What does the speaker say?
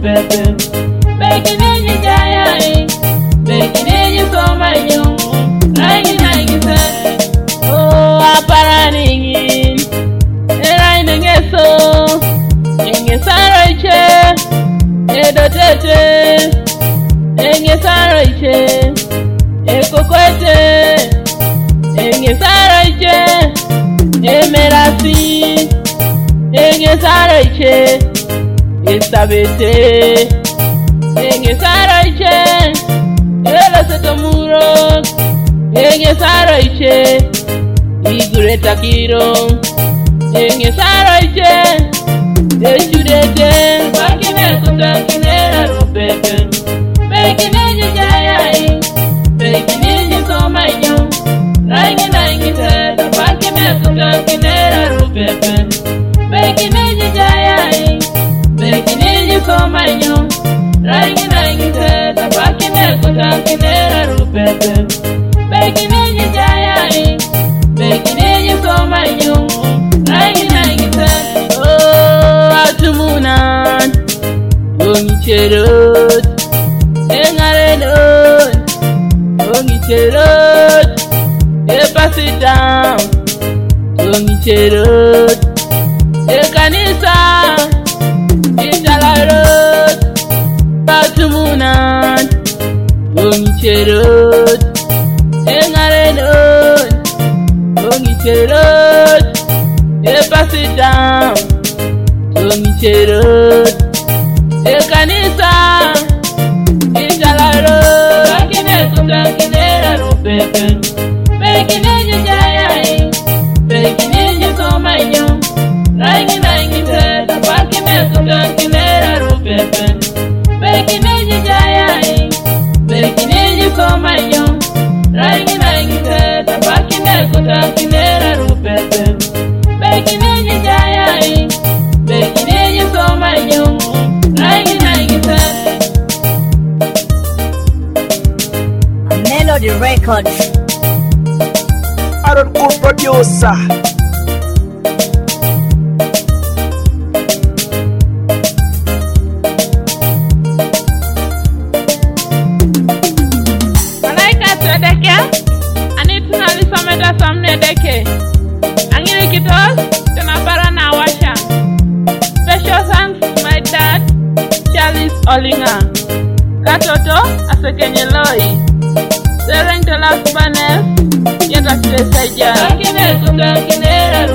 rupepe. Making any giant, making any so my young. Rangi said, oh, aparani, and I so. Inge Sarache, Edotete, Inge Sarache, Ekokwete, Inge Sarache, Emerasi, Inge Sarache, Estabete, Inge Sarache, Elasetomuro, Inge Sarache, Igureta Kiro, Inge Sarache. Echudete, bakine kutankinera rupepe. Bekine jayai, bekine somayo. Rangi said, bakine kutankinera rupepe. Bekine jayai, bekine somayo. Rangi said, bakine kutankinera rupepe. Bekine jayai, bekine somayo. Rangi said, Tumunan, Ongi Cherot, Engaredon, Ongi Cherot, pass it down, Ongi Cherot, Ekanisa, Isalarot, Tumunan, Ongi Cherot, Engaredon, Ongi Cherot, pass it down. Cherot, Ekanisa, Inshalaro, Bakine Kutankinera Rupepe, Bekine Jayai, Bekine Somayo, Rangi said, Bakine Kutankinera Rupepe, Bekine Jayai, Bekine Somayo, Rangi said, Bakine Kutankinera Rupepe, Bekine Jayai. Melody Records. Aaron Cool Producer. Malaika Sedeke, Anituna Lisomeda Samne Deke, Angeli Kitos, Tenapara Nawasha. Special thanks to my dad, Charles Olinga, Katoto, Asekenyeloi, Sereng Telas Banes, Yeta Seja, Bakine Kutankinera